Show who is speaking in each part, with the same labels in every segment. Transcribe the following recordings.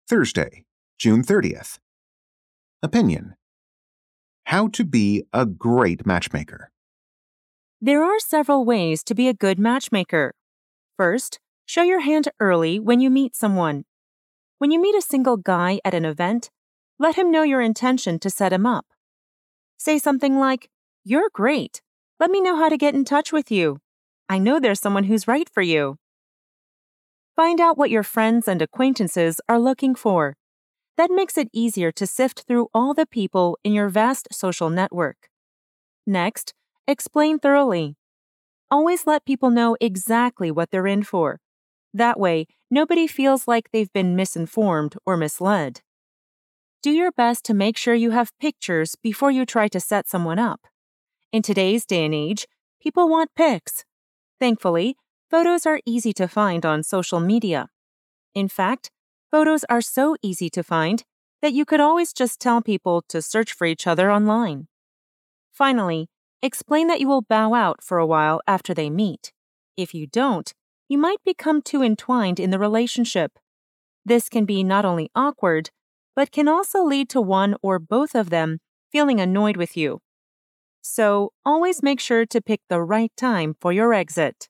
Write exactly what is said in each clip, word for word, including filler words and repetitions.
Speaker 1: Thursday, June thirtieth. Opinion: How to be a great matchmaker.
Speaker 2: There are several ways to be a good matchmaker. First, show your hand early when you meet someone. When you meet a single guy at an event, let him know your intention to set him up. Say something like, "You're great. Let me know how to get in touch with you. I know there's someone who's right for you." Find out what your friends and acquaintances are looking for. That makes it easier to sift through all the people in your vast social network. Next, explain thoroughly. Always let people know exactly what they're in for. That way, nobody feels like they've been misinformed or misled. Do your best to make sure you have pictures before you try to set someone up. In today's day and age, people want pics. Thankfully, photos are easy to find on social media. In fact, photos are so easy to find that you could always just tell people to search for each other online. Finally, explain that you will bow out for a while after they meet. If you don't, you might become too entwined in the relationship. This can be not only awkward, but can also lead to one or both of them feeling annoyed with you. So, always make sure to pick the right time for your exit.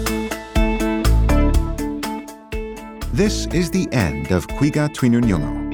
Speaker 1: This is the end of Kwiga Twinunyomo.